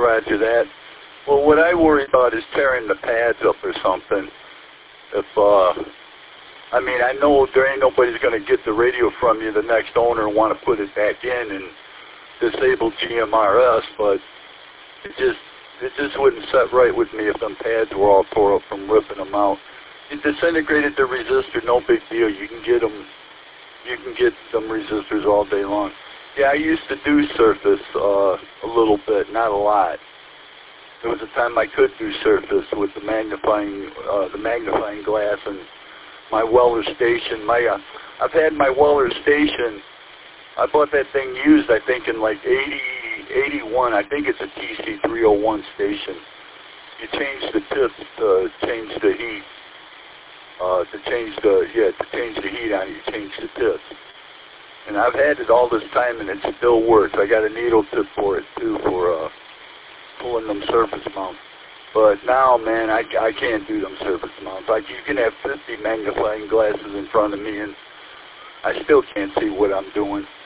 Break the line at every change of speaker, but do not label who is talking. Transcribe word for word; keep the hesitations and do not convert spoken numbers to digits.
roger that. Well, what I worry about is tearing the pads up or something. If, uh, I mean, I know there ain't nobody's going to get the radio from you, the next owner, and want to put it back in and disable G M R S, but it just, it just wouldn't set right with me if them pads were all tore up from ripping them out. You disintegrated the resistor, no big deal. You can get them, you can get them resistors all day long. Yeah, I used to do surface uh, a little bit, not a lot. There was a time I could do surface with the magnifying, uh, the magnifying glass and my Weller station. My, uh, I've had my Weller station. I bought that thing used, I think, in like eighty, eighty-one. I think it's a T C three oh one station. You change the tips to change the heat. Uh, to change the yeah, to change the heat on it, you change the tips. And I've had it all this time, and it still works. I got a needle tip for it too, for uh, pulling them surface mounts. But now, man, I, I can't do them surface mounts. Like, you can have fifty magnifying glasses in front of me, and I still can't see what I'm doing.